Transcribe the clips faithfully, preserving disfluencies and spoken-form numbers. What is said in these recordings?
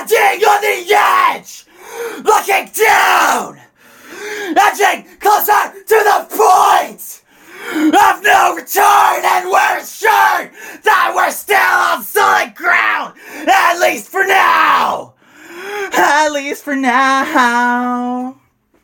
standing on the edge, looking down, edging closer to the point of no return, and we're sure that we're still on solid ground, at least for now. At least for now.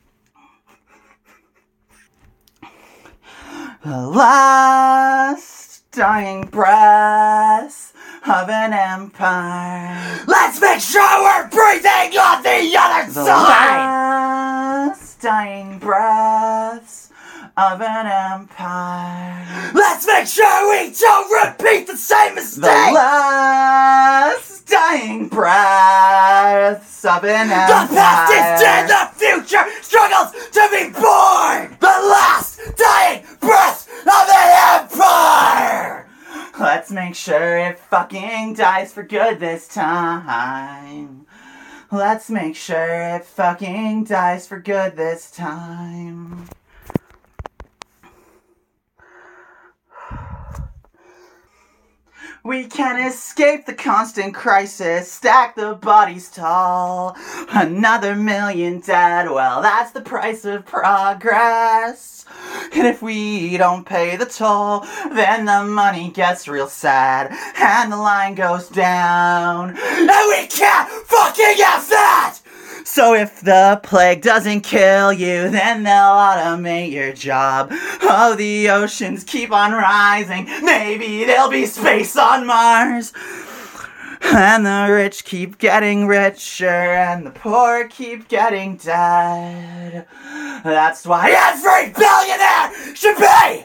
The last dying breaths of an empire. Let's make sure we're breathing on the other The side. last dying breaths of an empire. Let's make sure we don't repeat the same mistake. The last dying breaths of an empire. The past is dead, the future struggles to be born. The last dying breath of an empire. Let's make sure it fucking dies for good this time. Let's make sure it fucking dies for good this time. We can't escape the constant crisis, stack the bodies tall. Another million dead, well that's the price of progress. And if we don't pay the toll, then the money gets real sad, and the line goes down. And we can't fucking have that! So if the plague doesn't kill you, then they'll automate your job. Oh, the oceans keep on rising. Maybe there'll be space on Mars. And the rich keep getting richer, and the poor keep getting dead. That's why Every billionaire should be!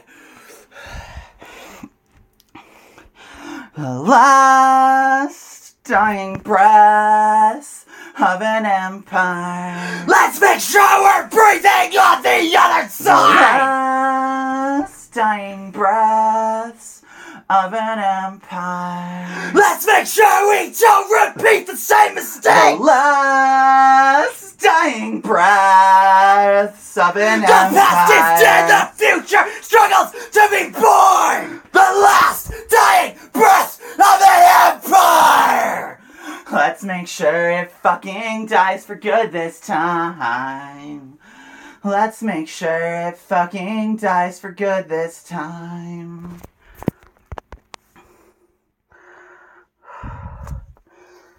the last dying breaths of an empire. Let's make sure we're breathing on the other The side! last dying breaths of an empire. Let's make sure we don't repeat the same The mistake! last dying breaths of an The empire. past is dead, the future struggles to be born! The last dying breath of an empire! Let's make sure it fucking dies for good this time. Let's make sure it fucking dies for good this time.